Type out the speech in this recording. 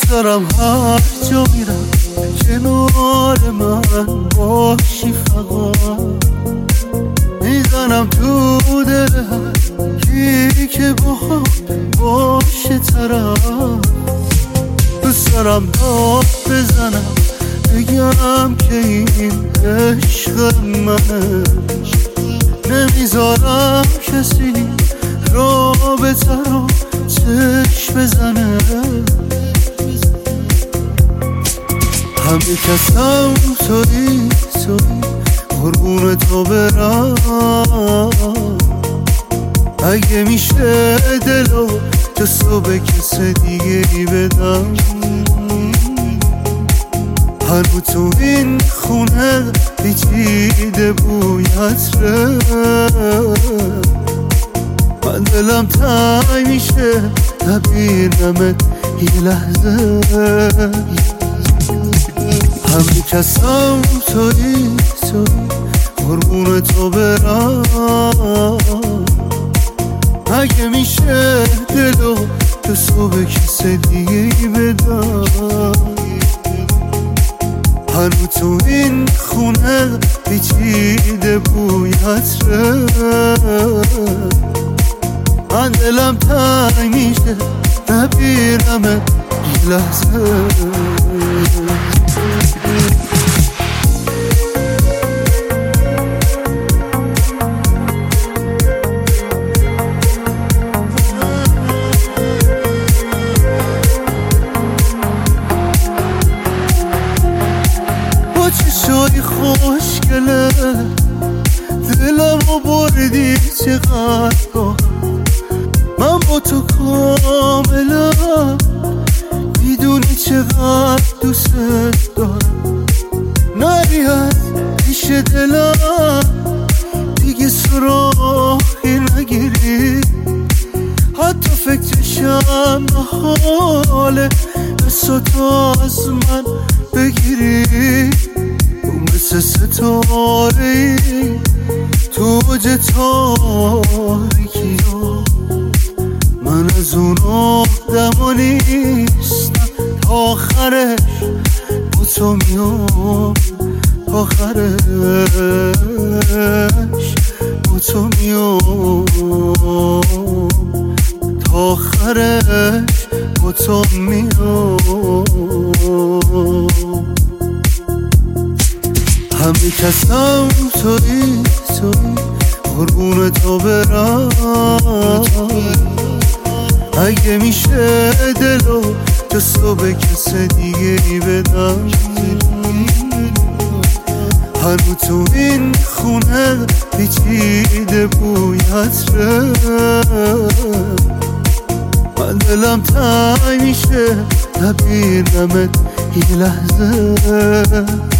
دارم هر جا میرم کنار من باشی، فقط میزنم تو دل هر کی که با باشه طرف. دوست دارم داد بزنم بگم که این عشق منه، نمیذارم کسی رابطه رو چشم بزنه. همه کسم تویی قربون تو برم. اگه میشه دلو جسو به کس دیگه بدم، هنو تو این خونه پیچیده بوی عطره. من دلم تنگ میشه نبینمت یه لحظه. همه کسم تویی قربون تو برم. اگه میشه دلو جسو به کس دیگه بدم، هنو تو این خونه پیچیده بوی عطره. من دلم تنگ میشه نبینمت یه لحظه. با چشای خوشگله دلمو بردی چقدر گاه. من با تو کاملم، میدونی چقدر دوست دارم. نری از پیش دلم دیگه سراغی نگیری، حتی فکرشم محاله دست تو از من بگیری. مثل ستاره‌ای تو اوج تاریکی، من از اون آدما نیستم. تا آخرش با تو میام، تا آخرش با تو میام، تا آخرش با تو میام. همه کسم تویی قربون تو برم. اگه میشه دلو جسو به کس دیگه بدم، هنو تو این خونه پیچیده بوی عطره. من دلم تنگ میشه نبینمت یه لحظه.